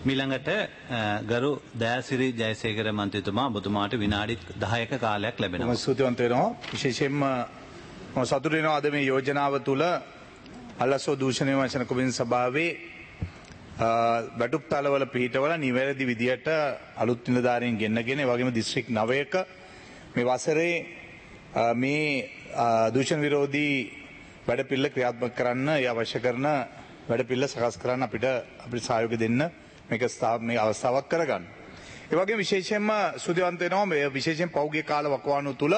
මිළඟට ගරු දයාසිරි ජයසේකර මන්ත්‍රීතුමා ඔබතුමාට විනාඩි 10ක කාලයක් ලැබෙනවා. මම ස්තුතිවන්ත වෙනවා. විශේෂයෙන්ම මම සතුටු වෙනවා අද මේ යෝජනාව තුළ අලසෝ දූෂණය වචන කොමින් සභාවේ වැටුප් තලවල පිහිටවල නිවැරදි විදියට අලුත් නිලධාරීන් ගෙන්නගෙන ඒ වගේම දිස්ත්‍රික් 9ක මේ වසරේ මේ දූෂණ විරෝධී වැඩපිළිවෙල ක්‍රියාත්මක කරන්න ඒ අවශ්‍ය කරන වැඩපිළිවෙල සකස් කරන්න අපිට සහයෝගය දෙන්න මේක මේ අවස්ථාවක් කරගන්න. ඒ වගේම විශේෂයෙන්ම ස්තුතිවන්ත වෙනවා මේ විශේෂයෙන් පෞද්ගලික කාල වකවානුව තුළ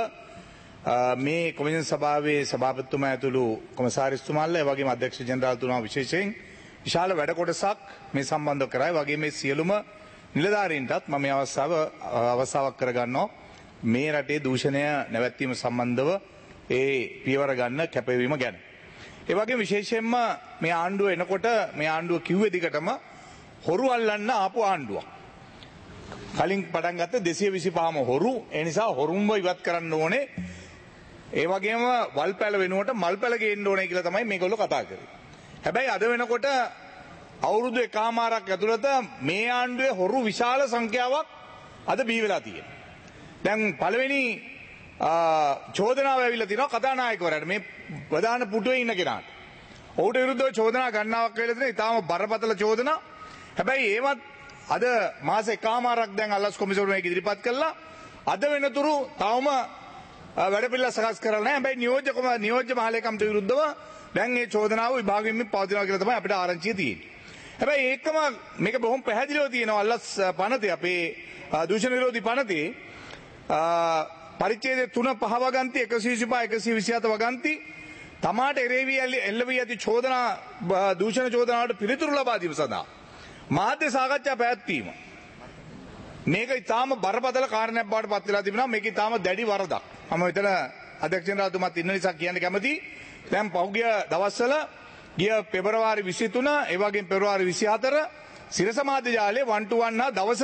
මේ කොමිෂන් සභාවේ සභාපතිතුමා ඇතුළු කොමසාරිස්තුමාලා ඒ වගේම අධ්‍යක්ෂ ජෙනරාල්තුමා විශේෂයෙන් විශාල වැඩ කොටසක් මේ සම්බන්ධව කරා. ඒ වගේම මේ සියලුම නිලධාරීන්ටත් මම මේ අවස්ථාවක් කරගන්නවා මේ රටේ දූෂණය නැවැත්වීම සම්බන්ධව ඒ පියවර ගන්න කැපවීම ගැන. ඒ වගේම විශේෂයෙන්ම මේ ආණ්ඩුව එනකොට මේ ආණ්ඩුව කිව්වේ දිගටම හොරු අල්ලන්න ආපු ආණ්ඩුවක්. කලින් පටන් ගත්ත 225ම හොරු. ඒ නිසා හොරුන්ව ඉවත් කරන්න ඕනේ. ඒ වගේම වල්පැල වෙනුවට මල්පැල ගේන්න ඕනේ කියලා තමයි මේගොල්ලෝ කතා කරේ. හැබැයි අද වෙනකොට අවුරුදු එකමාරක් ඇතුළත මේ ආණ්ඩුවේ හොරු විශාල සංඛ්‍යාවක් අද බිහි වෙලා තියෙනවා. දැන් පළවෙනි චෝදනාව ඇවිල්ලා තිනවා කතානායකවරයාට මේ ප්‍රධාන පුටුවේ ඉන්න කෙනාට. ඔහුට විරුද්ධව චෝදනා ගණනාවක් වෙලා තියෙනවා. ඊටාම බරපතල චෝදනා. හැබැයි ඒවත් අද මාස එකමාරක් දැන් අල්ලස් කොමිසම මේක ඉදිරිපත් කළා. අද වෙනතුරු තවම වැඩපිළිවෙල සකස් කරලා නැහැ. හැබැයි නියෝජ්‍ය මහලේකම්ට විරුද්ධව දැන් මේ චෝදනාව විභාගෙමින් පවතිනවා කියලා තමයි අපිට ආරංචිය තියෙන්නේ. හැබැයි ඒකම මේක බොහොම පැහැදිලිව තියෙනවා අල්ලස් පනතේ අපේ දූෂණ විරෝධී පනතේ පරිච්ඡේද 3 5 වගන්ති 125 127 වගන්ති තමාට එරෙවි එල්ලවී ඇති චෝදනා දූෂණ චෝදනාවට පිළිතුරු ලබා දීම සඳහා මාධ්‍ය සාකච්ඡා පැවැත්වීම මේක ඉතාම බරපතල කාරණයක් බවට පත් වෙලා තිබෙනවා. මේක ඉතාම දැඩි වරදක්. මම මෙතන අධ්‍යක්ෂ ජනරාල්තුමාත් ඉන්න නිසා කියන්න කැමතියි. දැන් පහුගිය දවස්වල ගිය පෙබරවාරි 23 ඒ වගේම පෙබරවාරි 24 සිරස මාධ්‍ය ජාලයේ 1-to-1 දවස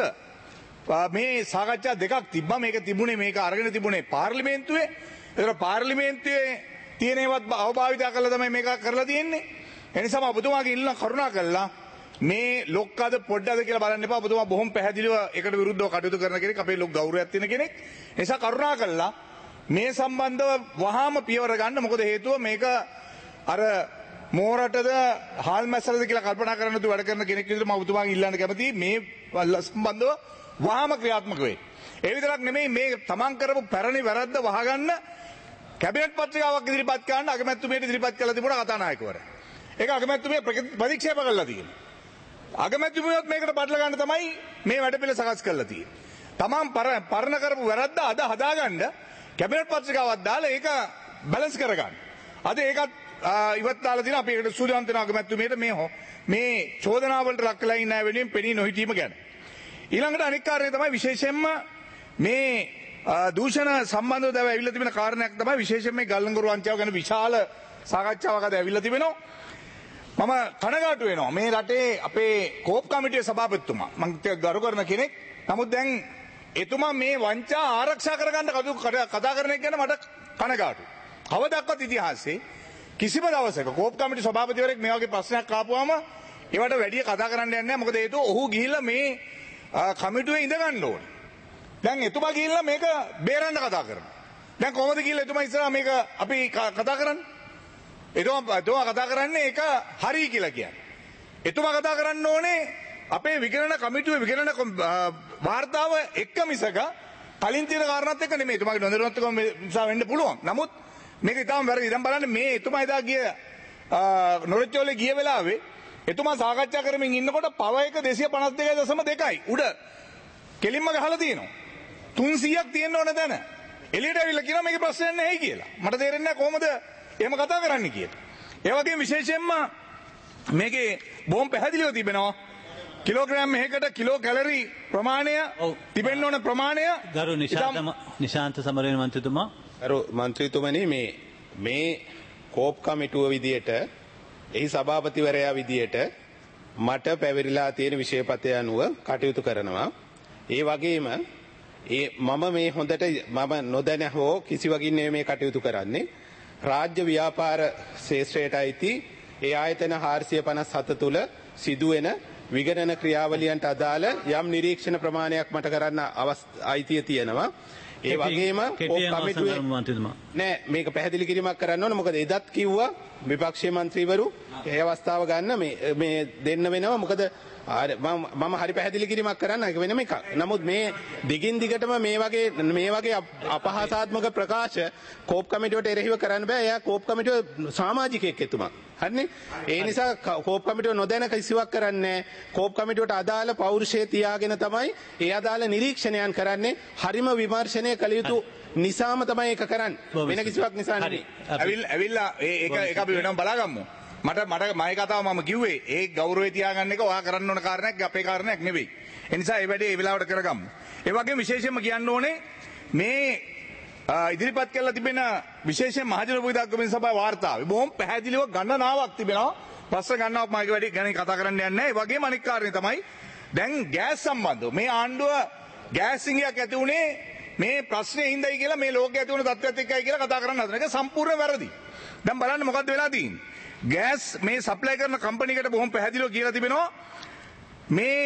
මේ සාකච්ඡා දෙකක් තිබ්බා. මේක තිබුණේ මේක අරගෙන තිබුණේ පාර්ලිමේන්තුවේ. ඒතර පාර්ලිමේන්තුවේ තියෙන ඒවත් අවභාවිතය කළා තමයි මේක කරලා තියෙන්නේ. ඒ නිසා මම ඔබතුමාගේ ඉල්ලන කරුණා කළා මේ ලොක්කද පොඩ්ඩද කියලා බලන්න එපා. ඔබතුමා බොහොම පැහැදිලිව ඒකට විරුද්ධව කටයුතු කරන කෙනෙක්, අපේ ලොක් ගෞරවයක් තියෙන කෙනෙක්. ඒ නිසා කරුණා කළා මේ සම්බන්ධව වහාම පියවර ගන්න. මොකද හේතුව මේක අර මෝරටද හාල් මැස්සලද කියලා කල්පනා කරන්න තු වැඩ කරන කෙනෙක් විදිහට මම ඔබතුමාගෙන් ඉල්ලන්න කැමතියි මේ සම්බන්ධව වහාම ක්‍රියාත්මක වෙයි. ඒ විතරක් නෙමෙයි මේ තමන් කරපු පැරණි වැරද්ද වහගන්න කැබිනට් පත්‍රිකාවක් ඉදිරිපත් කරන්න අගමැතිතුමියට ඉදිරිපත් කළා තිබුණා කතානායකවරයා. ඒක අගමැතිතුමිය ප්‍රතික්ෂේප කළා තියෙනවා. අගමැතිතුමියත් මේකට බටල ගන්න තමයි මේ වැඩපිළිවෙල සකස් කරලා තියෙන්නේ. තමන් පරණ කරපු වැරද්ද අද හදාගන්න කැබිනට් පත්‍රිකාවක් දාලා ඒක බැලන්ස් කරගන්න. අද ඒකත් ඉවත් දාලා තියෙනවා. අපි ඒකට සූදානම් වෙන අගමැතිතුමියට මේ චෝදනාවලට ලක් වෙලා ඉන්න අය වෙනුවෙන් පෙනී නොහිටීම ගැන. ඊළඟට අනික් කාරණේ තමයි විශේෂයෙන්ම මේ දූෂණ සම්බන්ධව දැන් ඇවිල්ලා තිබෙන කාරණයක් තමයි විශේෂයෙන් මේ ගල්ලංගොරු වංචාව ගැන විශාල සාකච්ඡාවක් අද ඇවිල්ලා තිබෙනවා. මම කනගාටු වෙනවා මේ රටේ අපේ කෝප් කමිටුවේ සභාපතිතුමා මම ගරු කරන කෙනෙක්. නමුත් දැන් එතුමා මේ වංචා ආරක්ෂා කරගන්න කතා කරන එක ගැන මට කනගාටුයි. කවදාවත් ඉතිහාසයේ කිසිම දවසක කෝප් කමිටුවේ සභාපතිවරයෙක් මේ වගේ ප්‍රශ්නයක් ආපුවාම ඒවට වැඩි කතා කරන්න යන්නේ නැහැ. මොකද හේතුව ඔහු ගිහිල්ලා මේ කමිටුවේ ඉඳ ගන්න ඕනේ. දැන් එතුමා ගිහිල්ලා මේක බේරන්න කතා කරනවා. දැන් කොහොමද ගිහිල්ලා එතුමා ඉස්සරහා මේක අපි කතා කරන්නේ? එතුමා කතා කරන්නේ ඒක හරි කියලා කියන්නේ. එතුමා කතා කරන්න ඕනේ අපේ විගණන කමිටුවේ විගණන වාර්තාව එක්ක මිසක කලින් තියෙන කාරණාත් එක්ක නෙමෙයි. එතුමාගේ නොදැනුවත්කම නිසා වෙන්න පුළුවන්. නමුත් මේක ඊටම වැරදි. දැන් බලන්න මේ එතුමා එදා ගිය නොරොච්චෝලේ ගිය වෙලාවේ එතුමා සාකච්ඡා කරමින් ඉන්නකොට පව එක 252.2යි උඩ කෙලින්ම ගහලා තියෙනවා. 300ක් තියෙන්න ඕන දැන. එළියට ඇවිල්ලා කියනවා මේකේ ප්‍රශ්නයක් නැහැ කියලා. මට තේරෙන්නේ නැහැ කොහොමද එහෙම කතා කරන්න කියලා. ඒ වගේම විශේෂයෙන්ම මේකේ බොහොම පැහැදිලිව තිබෙනවා කිලෝග්‍රෑම් එකකට කිලෝ කැලරි ප්‍රමාණය තිබෙන්න ඕන ප්‍රමාණය. ගරු නිශාන්ත සමරේන මන්ත්‍රීතුමා. ගරු මන්ත්‍රීතුමනි මේ කෝප් කමිටුව විදියට එහි සභාපතිවරයා විදියට මට පැවරිලා තියෙන විෂයපතය අනුව කටයුතු කරනවා. ඒ වගේම මම මේ හොඳට මම නොදැන හෝ කිසිවකින් මේ කටයුතු කරන්නේ රාජ්‍ය ව්‍යාපාර ශේෂ්ත්‍රයට අයිති ඒ ආයතන 457 තුල සිදුවෙන විගණන ක්‍රියාවලියන්ට අදාළ යම් නිරීක්ෂණ ප්‍රමාණයක් මට කරන්න අයිතිය තියෙනවා. ඒ වගේම කමිටුවේ නෑ මේක පැහැදිලි කිරීමක් කරන්න ඕන. මොකද එදත් කිව්වා විපක්ෂීය മന്ത്രിවරු ඒ අවස්ථාව ගන්න මේ දෙන්න වෙනවා. මොකද මම හරි පැහැදිලි කිරීමක් කරන්න ඒක වෙනම එකක්. නමුත් මේ දිගින් දිගටම මේ වගේ අපහාසාත්මක ප්‍රකාශ කෝප් කමිටුවට එරෙහිව කරන්න බෑ. එයා කෝප් කමිටුව සමාජිකයෙක් එතුමා. හරිනේ? ඒ නිසා කෝප් කමිටුව නොදැන කිසිවක් කරන්නේ කෝප් කමිටුවට අදාළ පෞරුෂය තියාගෙන තමයි ඒ අදාළ නිරීක්ෂණයන් කරන්නේ. හරිම විමර්ශනය කළ යුතු නිසාම තමයි ඒක කරන්නේ. වෙන කිසිවක් නිසා නෙවෙයි. ඇවිල්ලා ඒක අපි වෙනම බලාගමු. මට මගේ කතාව මම කිව්වේ ඒ ගෞරවය තියාගන්න එක ඔයා කරන්න ඕන කාරණයක් අපේ කාරණයක් නෙවෙයි. ඒ නිසා ඒ වැඩේ ඒ වෙලාවට කරගමු. ඒ වගේම විශේෂයෙන්ම කියන්න ඕනේ මේ ඉදිරිපත් කරලා තිබෙන විශේෂයෙන් මහජන උපවිධායක කොමිසම සභාවේ වාර්තාවේ බොහොම පැහැදිලිව ගණනාවක් තිබෙනවා. ප්‍රශ්න ගණනාවක් මගේ වැඩි ගැන කතා කරන්න යන්නේ නැහැ. ඒ වගේම අනික් කාරණේ තමයි දැන් ගෑස් සම්බන්ධව මේ ආණ්ඩුව ගෑස් සිංහයක් ඇති උනේ මේ ප්‍රශ්නේ හින්දායි කියලා මේ ලෝකයේ ඇති වුණ තත්ත්වයක් එක්කයි කියලා කතා කරන්න හදන එක සම්පූර්ණ වැරදි. දැන් බලන්න මොකද්ද වෙලා තියෙන්නේ. ගෑස් මේ සප්ලයි කරන කම්පැනිකට බොහොම පැහැදිලිව කියලා තිබෙනවා මේ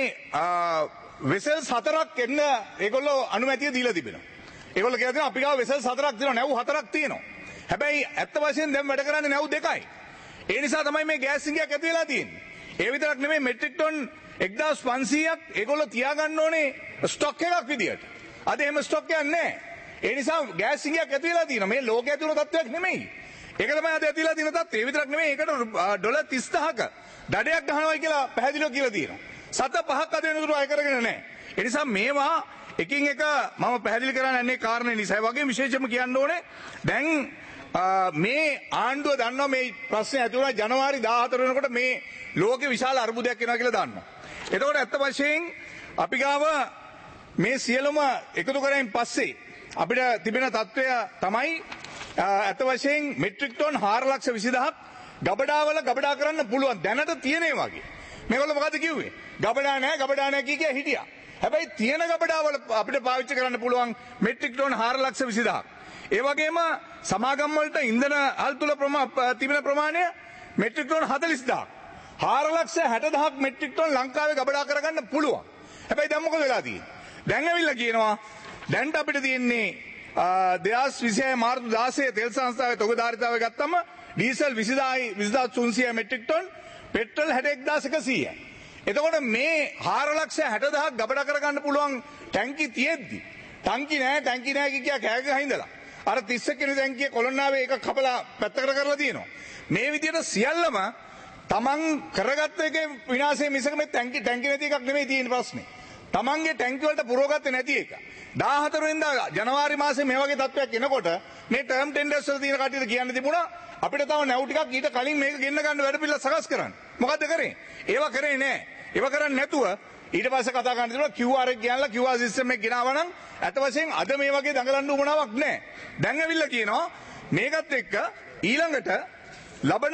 වෙසල්ස් 4ක් එන්න ඒගොල්ලෝ අනුමැතිය දීලා තිබෙනවා. ඒගොල්ලෝ කියලා තියෙනවා අපි ගාව වෙසල්ස් 4ක් තියෙනවා නැව් 4ක් තියෙනවා. හැබැයි ඇත්ත වශයෙන් දැන් වැඩ කරන්නේ නැව් 2යි. ඒ නිසා තමයි මේ ගෑස් සිංහයක් ඇති වෙලා තියෙන්නේ. ඒ විතරක් නෙමෙයි මෙට්‍රික් ටන් 1500ක් ඒගොල්ලෝ තියාගන්න ඕනේ ස්ටොක් එකක් විදියට. අද එහෙම ස්ටොක් එකක් නැහැ. ඒ නිසා ගෑස් සිංහයක් ඇති වෙලා තියෙනවා. මේ ලෝකයේ ඇති වුණ තත්ත්වයක් නෙමෙයි. ඒක තමයි අද ඇතිලා තියෙන තත්ත්වය. ඒ විතරක් නෙමෙයි ඒකට ඩොලර් 30000ක දඩයක් ගහනවා කියලා පැහැදිලිව කියලා තියෙනවා. සත පහක් අද වෙනතුරු අය කරගෙන නැහැ. ඒ නිසා මේවා එකින් එක මම පැහැදිලි කරන්න යන්නේ කාරණේ නිසා. ඒ වගේම විශේෂයෙන්ම කියන්න ඕනේ දැන් මේ ආණ්ඩුව දන්නවා මේ ප්‍රශ්නේ ඇති වුණා ජනවාරි 14 වෙනකොට මේ ලෝකෙ විශාල අර්බුදයක් එනවා කියලා දන්නවා. එතකොට ඇත්ත වශයෙන් අපි ගාව මේ සියලුම එකතු කරගෙන පස්සේ අපිට තිබෙන තත්ත්වය තමයි ඇත්ත වශයෙන් මෙට්‍රික් ටන් 4,20,000ක් ගබඩාවල ගබඩා කරන්න පුළුවන් දැනට තියෙනේ වගේ. මේගොල්ලෝ මොකද කිව්වේ? ගබඩා නැහැ කිය හිටියා. හැබැයි තියෙන ගබඩාවල අපිට පාවිච්චි කරන්න පුළුවන් මෙට්‍රික් ටන් 4,20,000ක්. ඒ වගේම සමාගම් වලට ඉන්ධන අල් තුල තිබෙන ප්‍රමාණය මෙට්‍රික් ටන් 40,000ක්. 4,60,000ක් මෙට්‍රික් ටන් ලංකාවේ ගබඩා කරගන්න පුළුවන්. හැබැයි දැන් මොකද වෙලා තියෙන්නේ? දැන් ඇවිල්ලා කියනවා දැන්ට අපිට තියෙන්නේ 2026 මාර්තු 16 තෙල් සංස්ථාවේ තොගධාරිතාවය ගත්තම ඩීසල් 20,300 මෙට්‍රික් ටන් පෙට්‍රල් 61,100. එතකොට මේ 4,60,000ක් ගබඩා කරගන්න පුළුවන් ටැංකි තියෙද්දි ටැංකි නැහැ කිය කෑ ගහ ඉඳලා අර 31 වෙනි ටැංකිය කොළොන්නාවේ එක කපලා පැත්තකට කරලා තියෙනවා. මේ විදිහට සියල්ලම තමන් කරගත්ත එකේ විනාශය මිසක මේ ටැංකි නැති එකක් නෙමෙයි තියෙන ප්‍රශ්නේ. තමන්ගේ ටැංකි වලට පුරවගත්තේ නැති එක. 14 වෙනිදා ජනවාරි මාසේ මේ වගේ තත්ත්වයක් එනකොට මේ ටර්ම් ටෙන්ඩර්ස් වල තියෙන කට්ටියට කියන්න තිබුණා අපිට තව නැව් ටිකක් ඊට කලින් මේක ගෙන්න ගන්න වැඩ පිළිවෙල සකස් කරන්න. මොකද්ද කරේ? ඒවා කරේ නැහැ. ඒවා කරන්නේ නැතුව ඊට පස්සේ කතා කරන්න තිබුණා QR එක ගෙනලා QR සිස්ටම් එක ගෙනාවා නම් අත වශයෙන් අද මේ වගේ දඟලන්න උවමනාවක් නැහැ. දැන් ඇවිල්ලා කියනවා මේකත් එක්ක ඊළඟට ලබන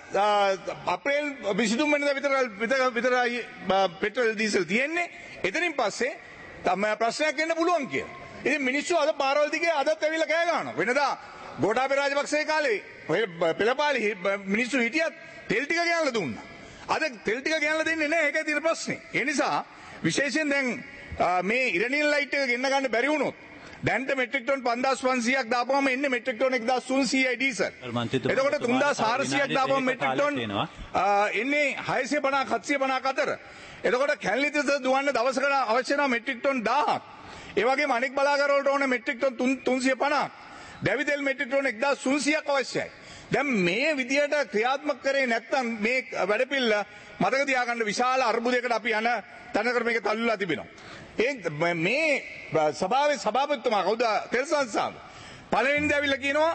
අප්‍රේල් 23 වෙනිදා විතරයි පෙට්‍රල් ඩීසල් තියෙන්නේ. එතනින් පස්සේ තමයි ප්‍රශ්නයක් එන්න පුළුවන් කියලා. ඉතින් මිනිස්සු අද පාරවල් දිගේ අදත් ඇවිල්ලා කෑ ගන්නවා. වෙනදා ගෝඨාභය රාජපක්ෂේ කාලේ පෙළපාලි මිනිස්සු හිටියත් තෙල් ටික ගෙනල්ලා දුන්නා. අද තෙල් ටික ගෙනල්ලා දෙන්නේ නැහැ. ඒකයි තියෙන ප්‍රශ්නේ. ඒ නිසා විශේෂයෙන් දැන් මේ ඉරණියන් ලයිට් එක ගෙන්න ගන්න බැරි වුණොත් දැන්ට මෙට්‍රික් ටන් 5,500ක් දාපුවම එන්නේ මෙට්‍රික් ටන් 1,300යි ඩීසල්. එතකොට 3,400ක් දාපුවම මෙට්‍රික් ටන් එන්නේ 650ක් 750ක් අතර. එතකොට කැලණිතිස්ස දුවන්න දවසකට අවශ්‍ය වෙනවා මෙට්‍රික් ටන් 1000ක්. ඒ වගේම අනෙක් බලාගාර වලට ඕනේ මෙට්‍රික් ටන් 350ක්. දැවිතෙල් මෙට්‍රික් ටන් 1,300ක් අවශ්‍යයි. දැන් මේ විදියට ක්‍රියාත්මක කරේ නැත්නම් මේ වැඩපිළිවෙල මතක තියාගන්න විශාල අර්බුදයකට අපි යන තැනකට මේක තල්ලුලා තිබෙනවා. මේ සභාවේ සභාපතිතුමා කවුද? තෙල් සංස්ථාව. පළවෙනිද ඇවිල්ලා කියනවා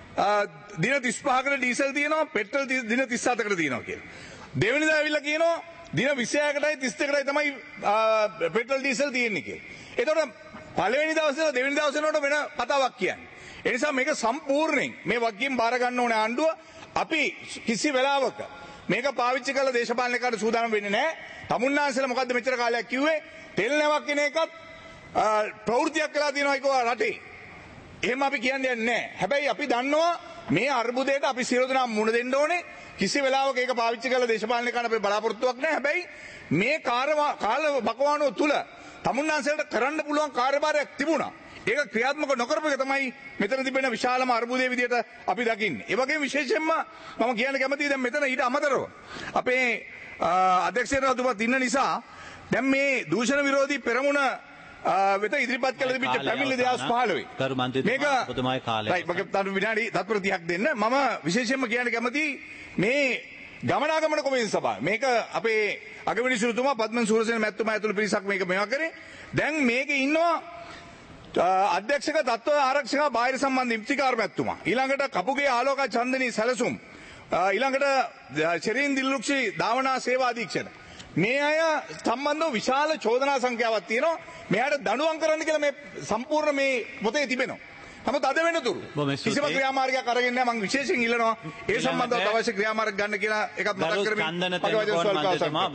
දින 35කට ඩීසල් තියෙනවා පෙට්‍රල් දින 37කට තියෙනවා කියලා. දෙවෙනිදා ඇවිල්ලා කියනවා දින 26කටයි 32කටයි තමයි පෙට්‍රල් ඩීසල් තියෙන්නේ කියලා. එතකොට පළවෙනි දවසේ දෙවෙනි දවසේ නෝට වෙන කතාවක් කියන්නේ. ඒ නිසා මේක සම්පූර්ණයෙන් මේ වගකීම් බාර ගන්න ඕනේ ආණ්ඩුව. අපි කිසි වෙලාවක මේක පාවිච්චි කරලා දේශපාලනයකට සූදානම් වෙන්නේ නැහැ. තමුන්නාන්සලා මොකද්ද මෙච්චර කාලයක් කිව්වේ? තෙල් නැවක් කියන එකත් ප්‍රවෘත්තියක් කළා තියෙනවා ඒක රටේ. එහෙම අපි කියන්නේ නැහැ. හැබැයි අපි දන්නවා මේ අර්බුදයට අපි සියලු දෙනා මුහුණ දෙන්න ඕනේ. කිසි වෙලාවක ඒක පාවිච්චි කරලා දේශපාලන කරන්න අපේ බලාපොරොත්තුවක් නැහැ. හැබැයි මේ කාල බකවානුව තුල තමුන්නාන්සලට කරන්න පුළුවන් කාර්යභාරයක් තිබුණා. ඒක ක්‍රියාත්මක නොකරපු එක තමයි මෙතන තිබෙන විශාලම අර්බුදයේ විදියට අපි දකින්නේ. ඒ වගේම විශේෂයෙන්ම මම කියන්න කැමතියි දැන් මෙතන ඊට අමතරව අපේ අධ්‍යක්ෂකතුමාත් ඉන්න නිසා දැන් මේ දූෂණ විරෝධී පෙරමුණ වෙත ඉදිරිපත් කළ තිබිච්ච පැමිණිලි 2015 මේක ඔබතුමායි කාලය මම විනාඩි තත්පර 30ක් දෙන්න. මම විශේෂයෙන්ම කියන්න කැමතියි මේ ගමනාගමන කොමිසම සභාව මේක අපේ අගමැතිතුමා පද්මන් සූරසේන මැතිතුමා ඇතුළු පිරිසක් මේක මේවා කරේ. දැන් මේකේ ඉන්නවා අධ්‍යක්ෂක තත්ත්ව ආරක්ෂක බාහිර සම්බන්ධ ඉම්තිකාර මැතිතුමා. ඊළඟට කපුගේ ආලෝක චන්දනී සැලසුම්. ඊළඟට ශරීන් දිල්ලුක්ෂි ධාවනා සේවා අධීක්ෂක. මේ අය සම්බන්ධව විශාල චෝදනා සංඛ්‍යාවක් තියෙනවා. මෙයාට දඬුවම් කරන්න කියලා මේ සම්පූර්ණ මේ පොතේ තිබෙනවා. නමුත් අද වෙනතුරු කිසිම ක්‍රියාමාර්ගයක් අරගෙන නැහැ. මම විශේෂයෙන් ඉල්ලනවා ඒ සම්බන්ධව අවශ්‍ය ක්‍රියාමාර්ග ගන්න කියලා එකක් මතක් කරමින්